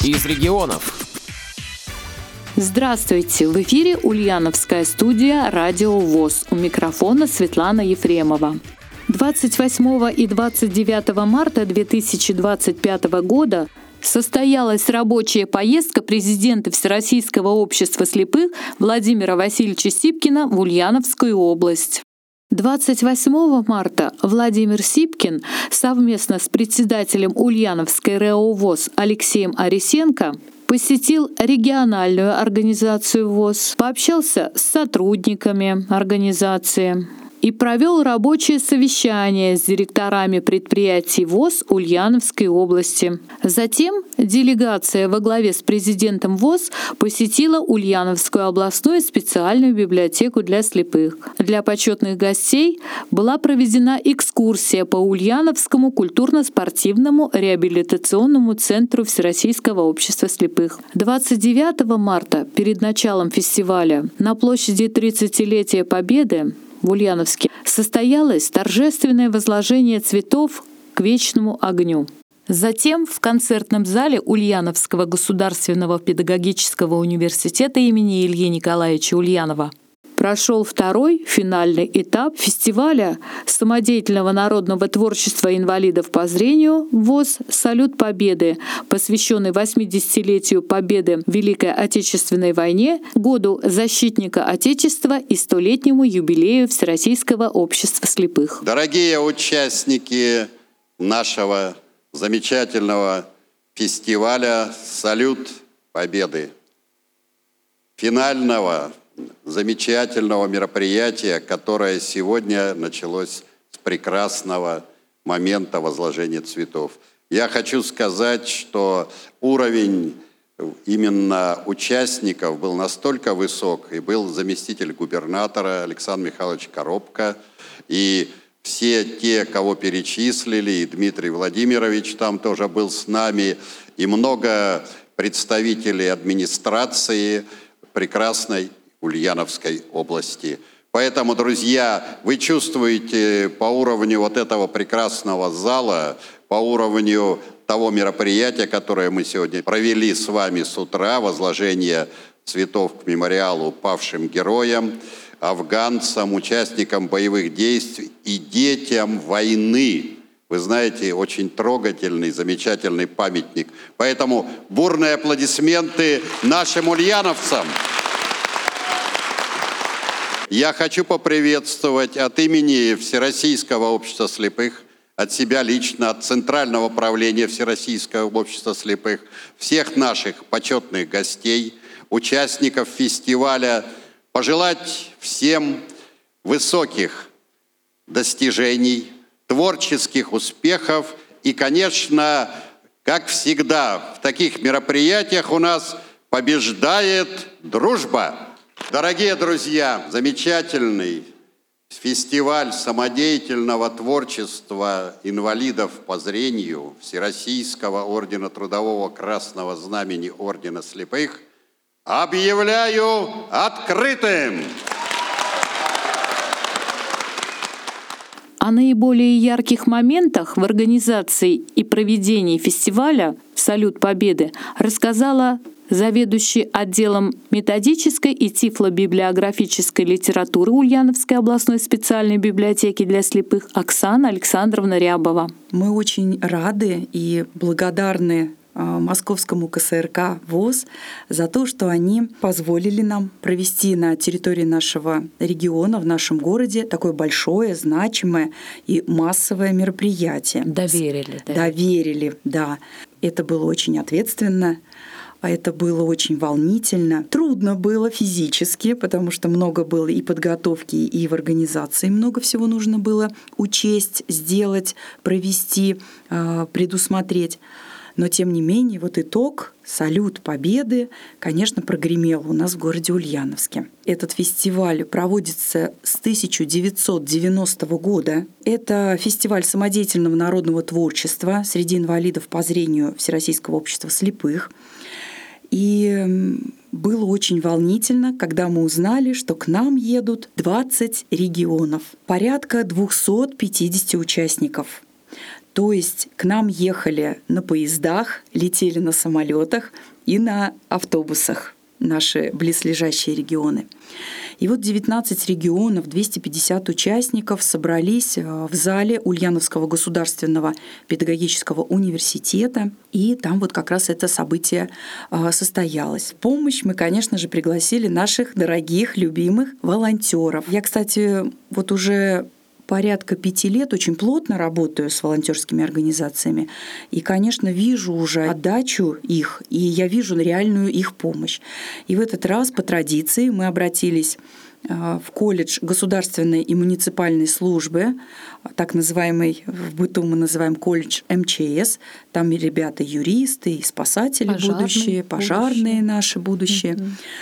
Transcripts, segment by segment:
из регионов. Здравствуйте! В эфире Ульяновская студия «Радио ВОС». У микрофона Светлана Ефремова. 28 и 29 марта 2025 года состоялась рабочая поездка президента Всероссийского общества слепых Владимира Васильевича Сипкина в Ульяновскую область. 28 марта Владимир Сипкин совместно с председателем Ульяновской РЭО ВОС Алексеем Арисенко посетил региональную организацию ВОС, пообщался с сотрудниками организации и провел рабочее совещание с директорами предприятий ВОС Ульяновской области. Затем делегация во главе с президентом ВОС посетила Ульяновскую областную специальную библиотеку для слепых. Для почетных гостей была проведена экскурсия по Ульяновскому культурно-спортивному реабилитационному центру Всероссийского общества слепых. 29 марта, перед началом фестиваля, на площади 30-летия Победы в Ульяновске состоялось торжественное возложение цветов к вечному огню. Затем в концертном зале Ульяновского государственного педагогического университета имени Ильи Николаевича Ульянова прошел второй финальный этап фестиваля самодеятельного народного творчества инвалидов по зрению ВОС «Салют Победы», посвященный 80-летию Победы в Великой Отечественной войне, году защитника Отечества и 100-летнему юбилею Всероссийского общества слепых. Дорогие участники нашего замечательного фестиваля «Салют Победы», финального замечательного мероприятия, которое сегодня началось с прекрасного момента возложения цветов. Я хочу сказать, что уровень именно участников был настолько высок, и был заместитель губернатора Александр Михайлович Коробко, и все те, кого перечислили, и Дмитрий Владимирович там тоже был с нами, и много представителей администрации прекрасной Ульяновской области. Поэтому, друзья, вы чувствуете по уровню вот этого прекрасного зала, по уровню того мероприятия, которое мы сегодня провели с вами с утра, возложение цветов к мемориалу павшим героям, афганцам, участникам боевых действий и детям войны. Вы знаете, очень трогательный, замечательный памятник. Поэтому бурные аплодисменты нашим ульяновцам. Я хочу поприветствовать от имени Всероссийского общества слепых, от себя лично, от Центрального правления Всероссийского общества слепых, всех наших почетных гостей, участников фестиваля, пожелать всем высоких достижений, творческих успехов и, конечно, как всегда, в таких мероприятиях у нас побеждает дружба. Дорогие друзья, замечательный фестиваль самодеятельного творчества инвалидов по зрению Всероссийского ордена Трудового Красного Знамени Ордена Слепых объявляю открытым! О наиболее ярких моментах в организации и проведении фестиваля «Салют Победы» рассказала заведующий отделом методической и тифлобиблиографической литературы Ульяновской областной специальной библиотеки для слепых Оксана Александровна Рябова. Мы очень рады и благодарны Московскому КСРК ВОС за то, что они позволили нам провести на территории нашего региона, в нашем городе, такое большое, значимое и массовое мероприятие. Доверили, да. Это было очень ответственно. Это было очень волнительно. Трудно было физически, потому что много было и подготовки, и в организации много всего нужно было учесть, сделать, провести, предусмотреть. Но тем не менее, вот итог, салют Победы, конечно, прогремел у нас в городе Ульяновске. Этот фестиваль проводится с 1990 года. Это фестиваль самодеятельного народного творчества среди инвалидов по зрению Всероссийского общества слепых. И было очень волнительно, когда мы узнали, что к нам едут 20 регионов, порядка 250 участников. То есть к нам ехали на поездах, летели на самолетах и на автобусах наши близлежащие регионы. И вот 19 регионов, 250 участников собрались в зале Ульяновского государственного педагогического университета, и там вот как раз это событие состоялось. В помощь мы, конечно же, пригласили наших дорогих, любимых волонтеров. Я, кстати, вот уже порядка 5 лет очень плотно работаю с волонтерскими организациями. И, конечно, вижу уже отдачу их, и я вижу реальную их помощь. И в этот раз по традиции мы обратились в колледж государственной и муниципальной службы, так называемый, в быту мы называем колледж МЧС. Там и ребята юристы, и спасатели будущие, пожарные наши будущие.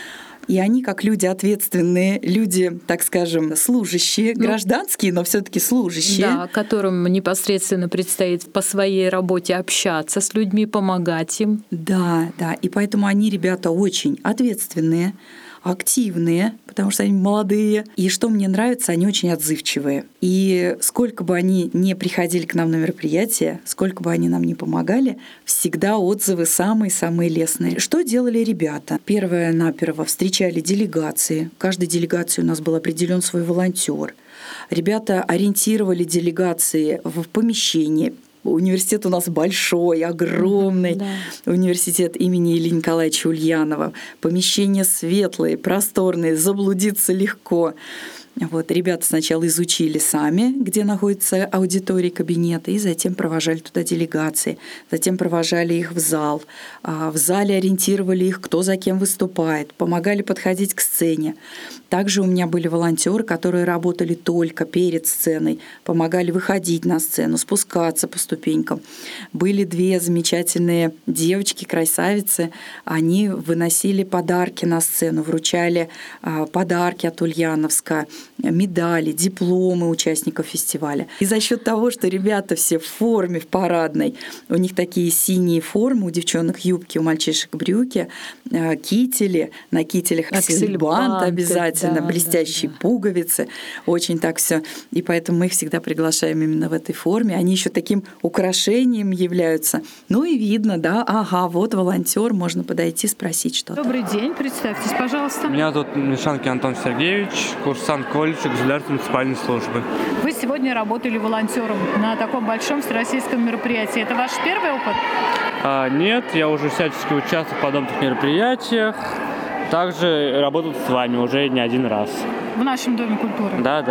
И они, как люди ответственные, люди, так скажем, служащие, гражданские, но все-таки служащие. Да, которым непосредственно предстоит по своей работе общаться с людьми, помогать им. Да, да. И поэтому они, ребята, очень ответственные, активные, потому что они молодые. И что мне нравится, они очень отзывчивые. И сколько бы они ни приходили к нам на мероприятия, сколько бы они нам ни помогали, всегда отзывы самые-самые лестные. Что делали ребята? Первое-наперво встречали делегации. В каждой делегации у нас был определен свой волонтер. Ребята ориентировали делегации в помещении. Университет у нас большой, огромный. Университет имени Ильи Николаевича Ульянова. Помещения светлые, просторные, заблудиться легко. Вот, ребята сначала изучили сами, где находится аудитория, кабинеты, и затем провожали туда делегации, затем провожали их в зал. В зале ориентировали их, кто за кем выступает, помогали подходить к сцене. Также у меня были волонтеры, которые работали только перед сценой, помогали выходить на сцену, спускаться по ступенькам. Были 2 замечательные девочки, красавицы. Они выносили подарки на сцену, вручали подарки от Ульяновска, медали, дипломы участников фестиваля. И за счет того, что ребята все в форме, в парадной, у них такие синие формы, у девчонок юбки, у мальчишек брюки, кители, на кителях аксельбант обязательно, блестящие пуговицы, очень так все. И поэтому мы их всегда приглашаем именно в этой форме. Они еще таким украшением являются. Ну и видно, да, ага, вот волонтер, можно подойти, спросить что-то. Добрый день, представьтесь, пожалуйста. Меня зовут Мишанкин Антон Сергеевич, курсант колледжа государственной муниципальной службы. Вы сегодня работали волонтером на таком большом всероссийском мероприятии. Это ваш первый опыт? Нет, я уже всячески участвую в подобных мероприятиях. Также работал с вами уже не один раз. В нашем Доме культуры? Да.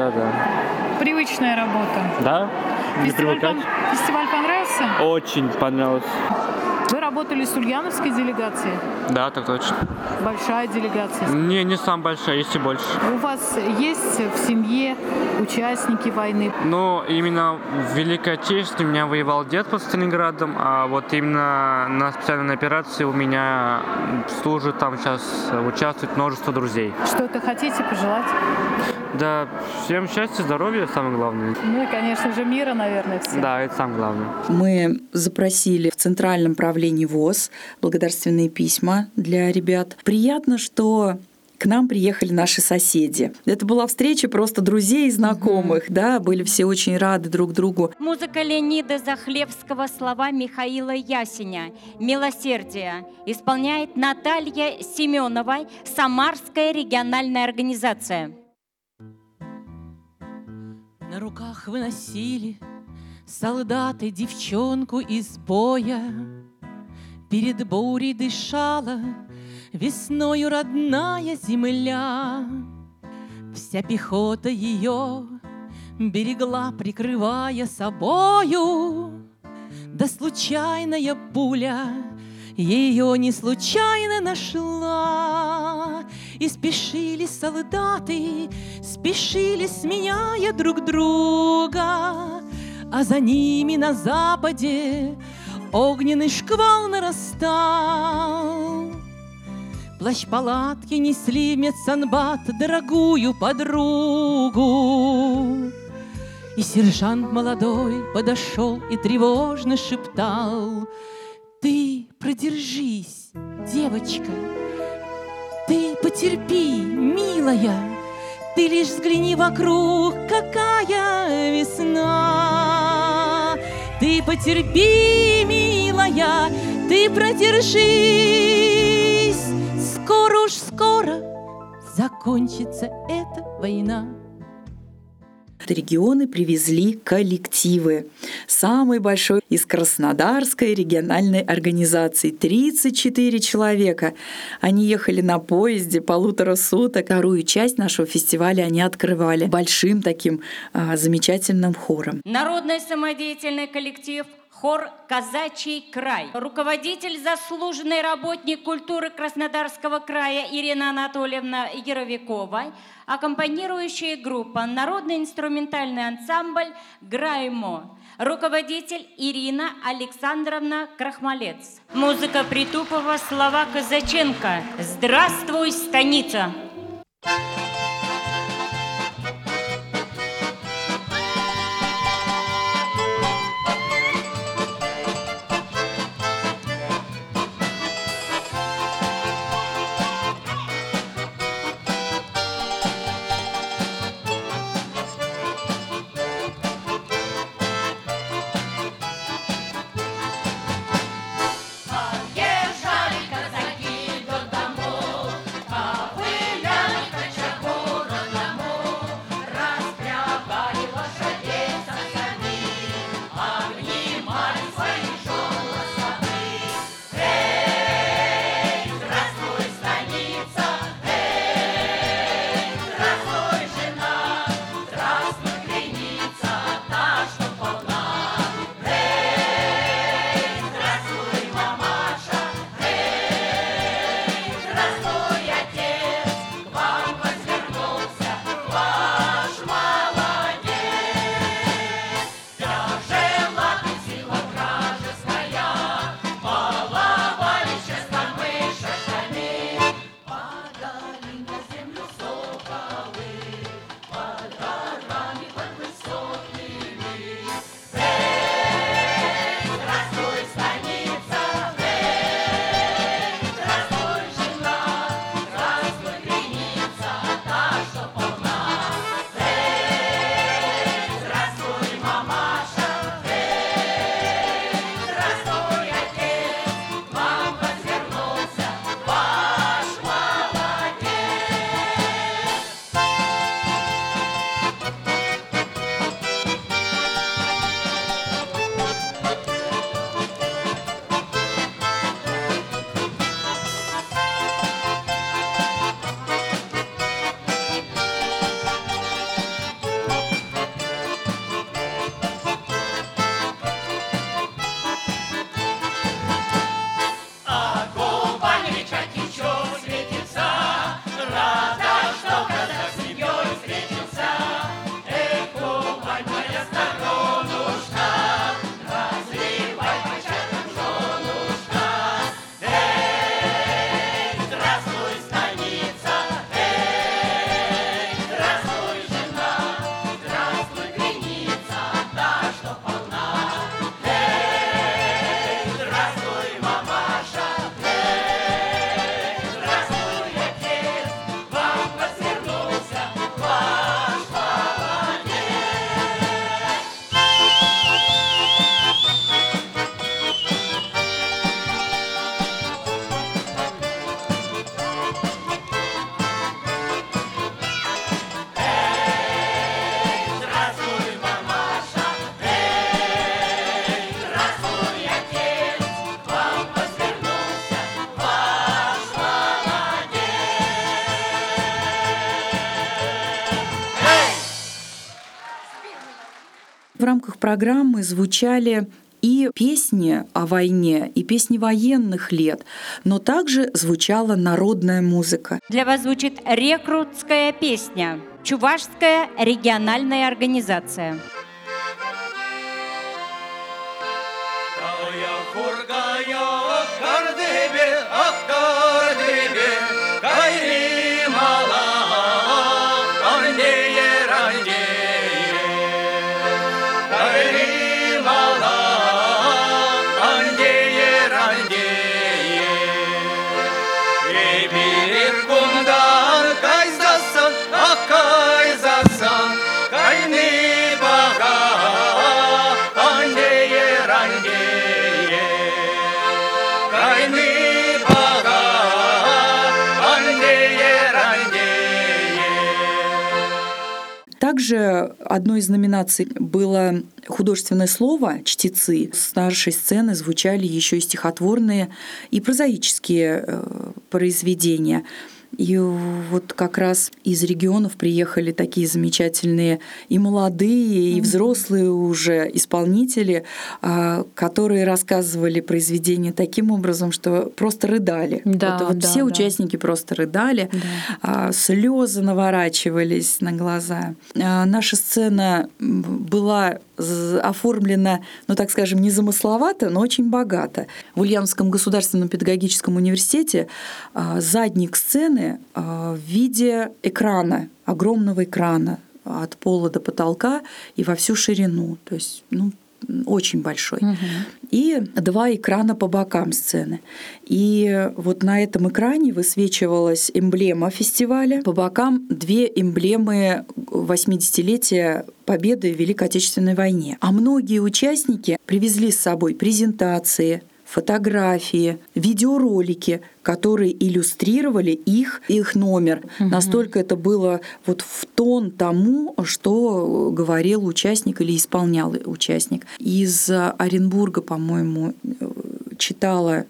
Привычная работа? Да, не привыкать. Фестиваль понравился? Очень понравилось. Вы работали с ульяновской делегацией? Да, так точно. Большая делегация? Не самая большая, есть и больше. У вас есть в семье участники войны? Но именно в Великой Отечественной у меня воевал дед под Сталинградом, а вот именно на специальной операции у меня служит там сейчас, участвует множество друзей. Что-то хотите пожелать? Да, всем счастья, здоровья, самое главное. Ну и, конечно же, мира, наверное, всем. Да, это самое главное. Мы запросили в Центральном правлении ВОС благодарственные письма для ребят. Приятно, что к нам приехали наши соседи. Это была встреча просто друзей и знакомых, да, были все очень рады друг другу. Музыка Леонида Захлебского, слова Михаила Ясеня «Милосердие» исполняет Наталья Семенова, Самарская региональная организация. На руках выносили солдаты девчонку из боя. Перед бурей дышала весною родная земля. Вся пехота ее берегла, прикрывая собою. Да случайная пуля ее не случайно нашла. И спешили солдаты, спешили, сменяя друг друга, а за ними на западе огненный шквал нарастал. Плащ-палатки несли в медсанбат дорогую подругу. И сержант молодой подошел и тревожно шептал: «Ты продержись, девочка, ты потерпи, милая, ты лишь взгляни вокруг, какая весна. Ты ты потерпи, милая, ты продержись. Скоро уж скоро закончится эта война. Регионы привезли коллективы. Самый большой из Краснодарской региональной организации. 34 человека. Они ехали на поезде 1,5 суток. Вторую часть нашего фестиваля они открывали большим таким замечательным хором. Народный самодеятельный коллектив «Хор «Казачий край». Руководитель, заслуженный работник культуры Краснодарского края Ирина Анатольевна Яровикова. Аккомпанирующая группа «Народный инструментальный ансамбль «Граймо». Руководитель Ирина Александровна Крахмалец. Музыка Притупова, слова Казаченко. «Здравствуй, станица!» В рамках программы звучали и песни о войне, и песни военных лет, но также звучала народная музыка. Для вас звучит рекрутская песня. Чувашская региональная организация. Кайзасан, кайны ба Также одной из номинаций было художественное слово «Чтецы». С нашей сцены звучали еще и стихотворные и прозаические произведения. И вот как раз из регионов приехали такие замечательные и молодые, и взрослые уже исполнители, которые рассказывали произведения таким образом, что просто рыдали. Все участники просто рыдали, слезы наворачивались на глаза. Наша сцена была оформлена, ну так скажем, незамысловато, но очень богато. В Ульяновском государственном педагогическом университете задник сцены в виде экрана, огромного экрана от пола до потолка и во всю ширину, то есть очень большой. И 2 экрана по бокам сцены. И вот на этом экране высвечивалась эмблема фестиваля. По бокам 2 эмблемы 80-летия Победы в Великой Отечественной войне. А многие участники привезли с собой презентации, фотографии, видеоролики, которые иллюстрировали их номер. Настолько это было вот в тон тому, что говорил участник или исполнял участник. Из Оренбурга, по-моему, читала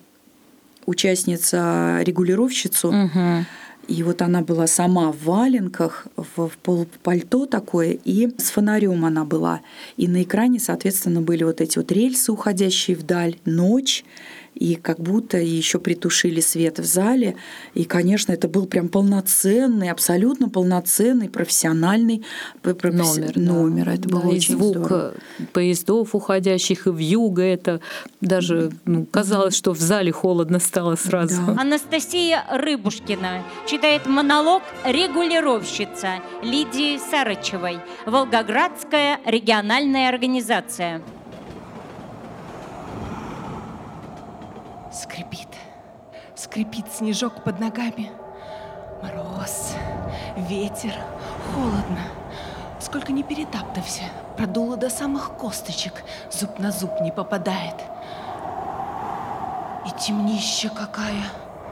участница-регулировщицу. И вот она была сама в валенках, в полупальто такое, и с фонарем она была. И на экране, соответственно, были вот эти вот рельсы, уходящие вдаль, ночь, и как будто еще притушили свет в зале. И, конечно, это был прям полноценный, абсолютно полноценный профессиональный номер. Это было очень звук здорово. Поездов, уходящих и вьюга. Это даже казалось, что в зале холодно стало сразу. Да. Анастасия Рыбушкина читает монолог «Регулировщица» Лидии Сарычевой, Волгоградская региональная организация. Скрипит снежок под ногами. Мороз, ветер, холодно. Сколько ни перетаптывайся, продуло до самых косточек, зуб на зуб не попадает. И темнища какая.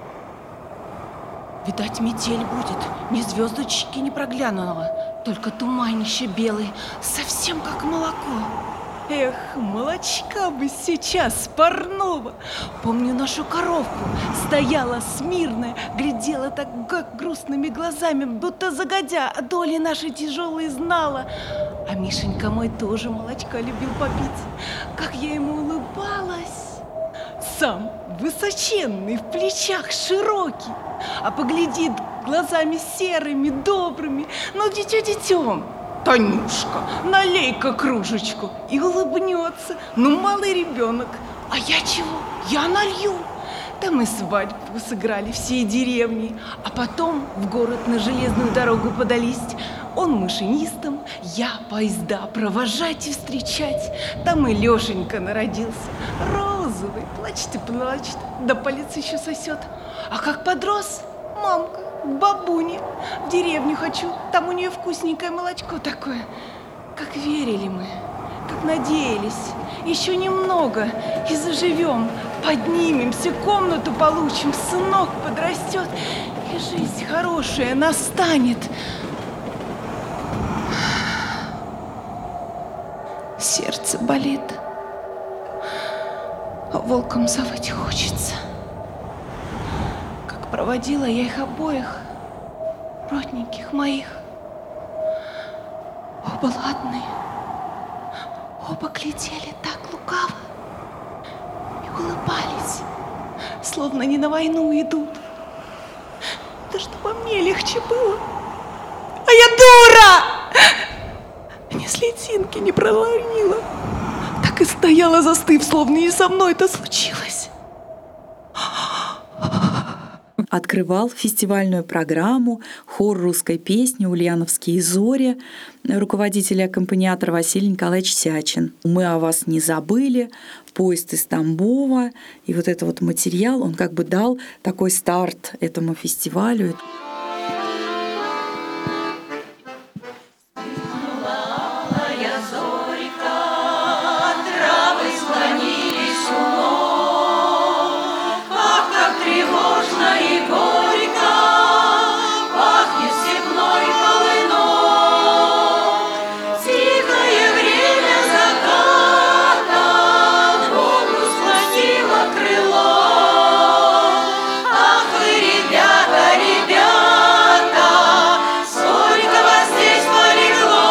Видать, метель будет, ни звездочки не проглянула, только туманище белый, совсем как молоко. Эх, молочка бы сейчас парного. Помню нашу коровку, стояла смирная, глядела так как грустными глазами, будто загодя о доле нашей тяжелой знала. А Мишенька мой тоже молочка любил попить. Как я ему улыбалась. Сам высоченный, в плечах широкий, а поглядит глазами серыми, добрыми, но дитё-дитём. Танюшка, налей-ка кружечку. И улыбнется. Ну, малый ребенок. А я чего? Я налью. Да мы свадьбу сыграли всей деревней. А потом в город на железную дорогу подались. Он машинистом, я поезда провожать и встречать. Там и Лешенька народился. Розовый, плачет и плачет. Да по лицу еще сосет. А как подрос, мамка, к бабуне. В деревню хочу, там у нее вкусненькое молочко такое. Как верили мы, как надеялись. Еще немного и заживем. Поднимемся, комнату получим, сынок подрастет, и жизнь хорошая настанет. Сердце болит, а волком завыть хочется. Как проводила я их обоих, родненьких моих. Оба ладные, оба глядели так лукаво и улыбались, словно не на войну идут. Да чтобы мне легче было. А я дура! Ни слезинки не проломила. Так и стояла, застыв, словно и со мной это случилось. Открывал фестивальную программу хор русской песни «Ульяновские зори», руководитель и аккомпаниатор Василий Николаевич Сячин. «Мы о вас не забыли», «Поезд из Тамбова». И вот этот вот материал, он как бы дал такой старт этому фестивалю. По тревожно и горько, пахнет степной полыном. Тихое время заката в Богу склонило крыло. Ах вы, ребята, ребята, сколько вас здесь полегло.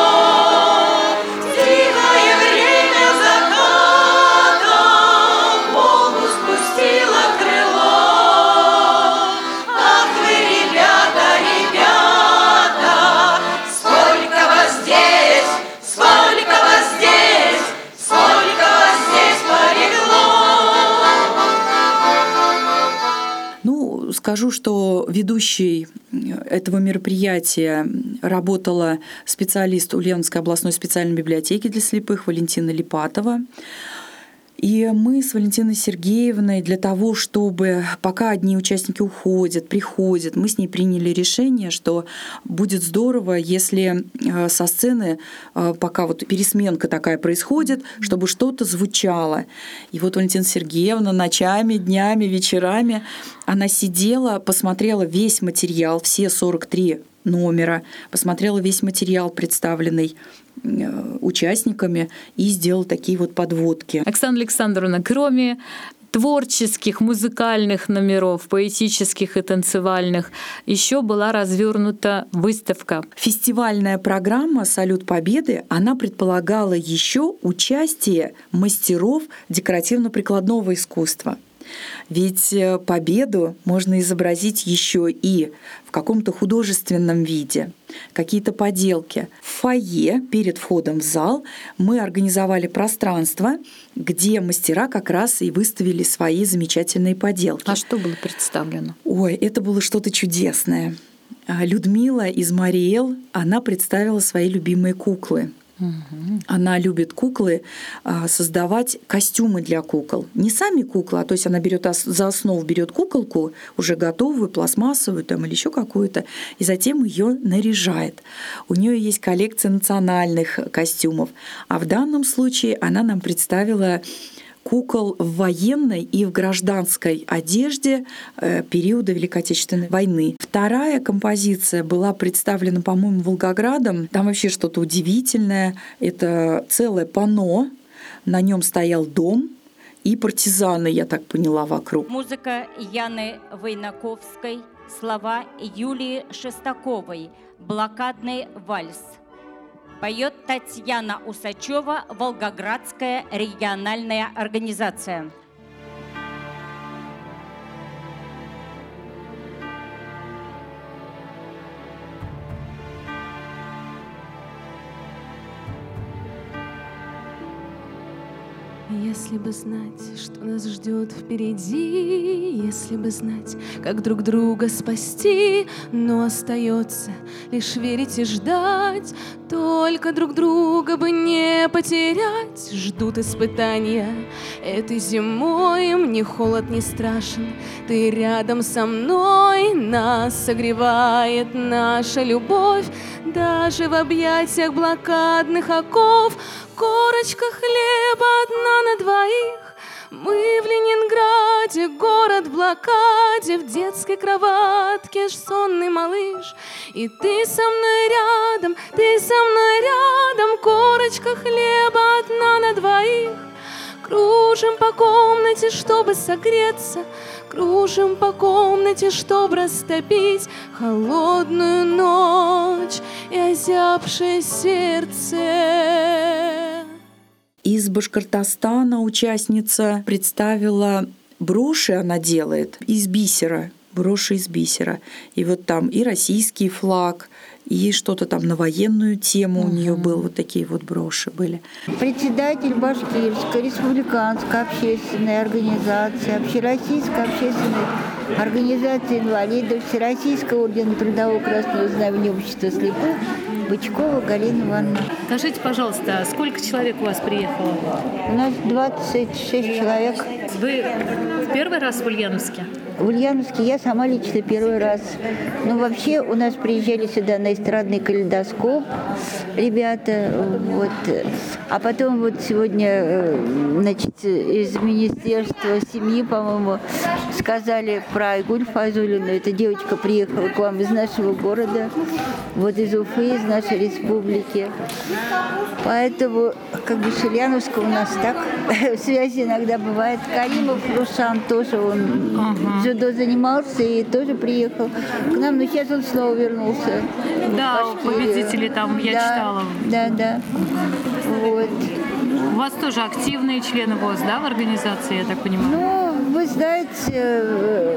Тихое время заката в Богу спустило крыло. Ах вы, ребята, ребята, сколько вас здесь, сколько вас здесь, сколько вас здесь полегло. Ну, скажу, что ведущей этого мероприятия работала специалист Ульяновской областной специальной библиотеки для слепых Валентина Липатова. И мы с Валентиной Сергеевной для того, чтобы пока одни участники уходят, приходят, мы с ней приняли решение, что будет здорово, если со сцены, пока вот пересменка такая происходит, чтобы что-то звучало. И вот Валентина Сергеевна ночами, днями, вечерами, она сидела, посмотрела весь материал, все 43 номера, посмотрела весь материал, представленный участниками, и сделала такие вот подводки. Оксана Александровна, кроме творческих, музыкальных номеров, поэтических и танцевальных, еще была развернута выставка. Фестивальная программа «Салют Победы», она предполагала еще участие мастеров декоративно-прикладного искусства. Ведь победу можно изобразить еще и в каком-то художественном виде, какие-то поделки. В фойе перед входом в зал мы организовали пространство, где мастера как раз и выставили свои замечательные поделки. А что было представлено? Ой, это было что-то чудесное. Людмила из Мариэл, она представила свои любимые куклы. Она любит куклы, создавать костюмы для кукол. Не сами куклы, а то есть она берет за основу берет куколку, уже готовую, пластмассовую там, или еще какую-то, и затем ее наряжает. У нее есть коллекция национальных костюмов. А в данном случае она нам представила кукол в военной и в гражданской одежде периода Великой Отечественной войны. Вторая композиция была представлена, по-моему, Волгоградом. Там вообще что-то удивительное. Это целое панно. На нем стоял дом и партизаны, я так поняла, вокруг. Музыка Яны Войнаковской, слова Юлии Шестаковой, «Блокадный вальс». Поет Татьяна Усачева, Волгоградская региональная организация. Если бы знать, что нас ждет впереди, если бы знать, как друг друга спасти, но остается лишь верить и ждать, только друг друга бы не потерять. Ждут испытания этой зимой, мне холод не страшен, ты рядом со мной, нас согревает наша любовь, даже в объятиях блокадных оков. Корочка хлеба одна на двоих. Мы в Ленинграде, город в блокаде, в детской кроватке сонный малыш. И ты со мной рядом, ты со мной рядом. Корочка хлеба одна на двоих. Кружим по комнате, чтобы согреться, кружим по комнате, чтобы растопить холодную ночь и озябшее сердце. Из Башкортостана участница представила броши, она делает из бисера, броши из бисера. И вот там и российский флаг, и что-то там на военную тему у нее было, вот такие вот броши были. Председатель Башкирской республиканской общественной организации, Общероссийской общественной организации инвалидов, Всероссийского ордена Трудового Красного Знамени Общества слепых Бычкова Галина Ивановна. Скажите, пожалуйста, сколько человек у вас приехало? У нас 26 человек. Вы в первый раз в Ульяновске? в Ульяновске я сама лично первый раз. Ну, вообще, у нас приезжали сюда на эстрадный калейдоскоп ребята. Вот. А потом вот сегодня, значит, из Министерства семьи, по-моему, сказали про Айгуль Файзуллину. Эта девочка приехала к вам из нашего города, вот из Уфы, из нашей республики. Поэтому, как бы, с Ульяновском у нас так связь иногда бывает. Каримов Рушан тоже, он дзюдо занимался и тоже приехал к нам, но сейчас он снова вернулся. Да, победители там, я читала. Да. Вот. У вас тоже активные члены ВОС, да, в организации, я так понимаю? Ну, вы знаете,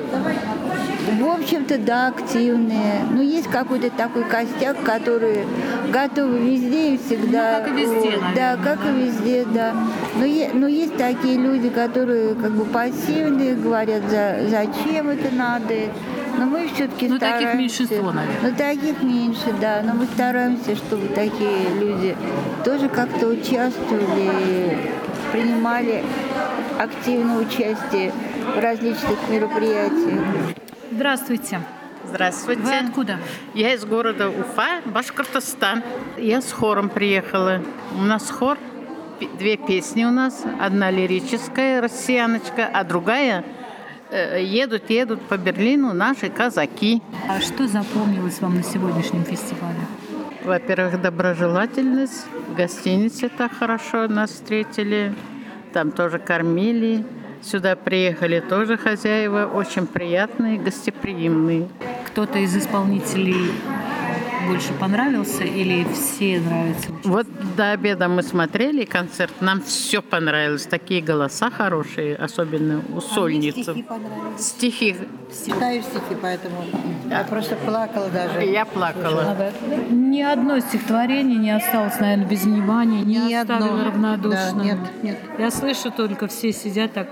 в общем-то, да, активные. Но есть какой-то такой костяк, который готовы везде и всегда. Ну, как и везде, наверное. Да, как и везде, да. Но есть такие люди, которые как бы пассивные, говорят, зачем это надо. Но мы все-таки стараемся. Таких меньшинство, наверное. Ну, таких меньше, да. Но мы стараемся, чтобы такие люди тоже как-то участвовали, принимали активное участие в различных мероприятиях. Здравствуйте. Здравствуйте. Вы откуда? Я из города Уфа, Башкортостан. Я с хором приехала. У нас хор, 2 песни у нас. Одна лирическая, «Россияночка», а другая «Едут по Берлину наши казаки». А что запомнилось вам на сегодняшнем фестивале? Во-первых, доброжелательность. В гостинице так хорошо нас встретили. Там тоже кормили. Сюда приехали тоже хозяева. Очень приятные, гостеприимные. Кто-то из исполнителей больше понравился или все нравятся? Вот до обеда мы смотрели концерт, нам все понравилось. Такие голоса хорошие, особенно у сольниц. Стихи понравились. Стихи. Читаю стихи, поэтому я просто плакала даже. Я плакала. Ни одно стихотворение не осталось, наверное, без внимания, не оставило равнодушным. Да, нет. Я слышу, только все сидят так,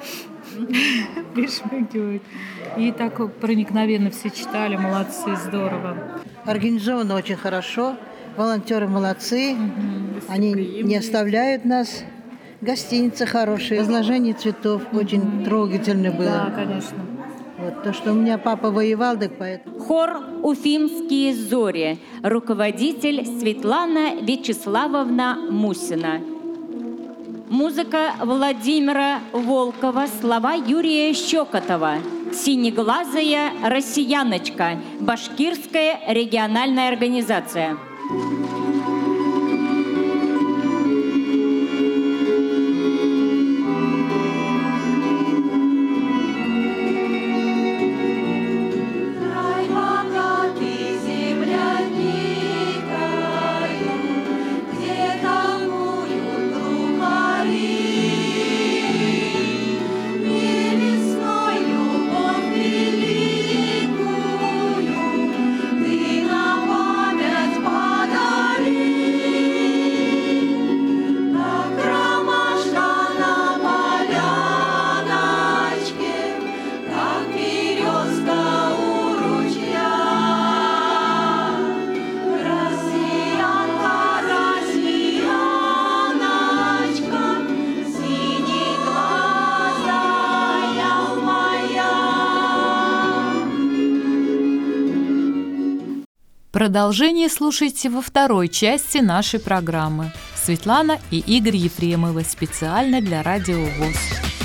пришмыгивают. И так проникновенно все читали, молодцы, здорово. Организовано очень хорошо, волонтеры молодцы, они не оставляют нас. Гостиница хорошая, разложение цветов очень трогательно было. Да, конечно. Вот, то, что у меня папа воевал, так поэтому... Хор «Уфимские зори», руководитель Светлана Вячеславовна Мусина. Музыка Владимира Волкова, слова Юрия Щекотова. «Синеглазая россияночка», башкирская региональная организация. Продолжение слушайте во второй части нашей программы. Светлана и Игорь Ефремовы специально для Радио ВОС.